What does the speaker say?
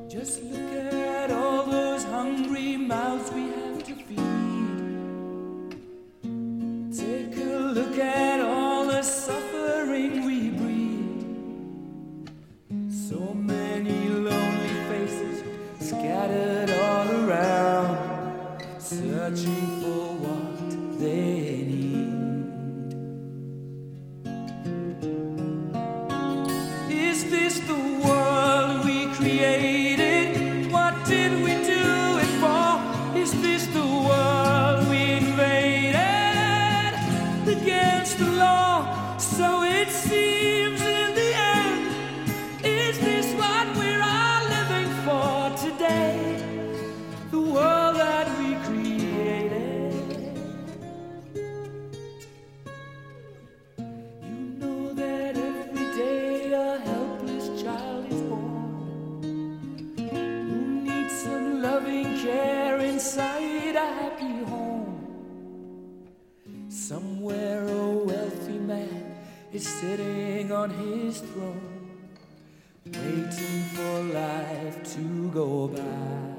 Just look at all those hungry mouths we have to feed. Take a look at all the suffering we breed. So many lonely faces scattered all around, searching for what they need. Is this the world we created? What did we do it for? Is this the world we invaded against the law? So it seems in the end. Is this what we're all living for today? The world that we created. You know that every day a helpless child is born, who needs some loving care inside a happy home. Somewhere a wealthy man is sitting on his throne, waiting for life to go by.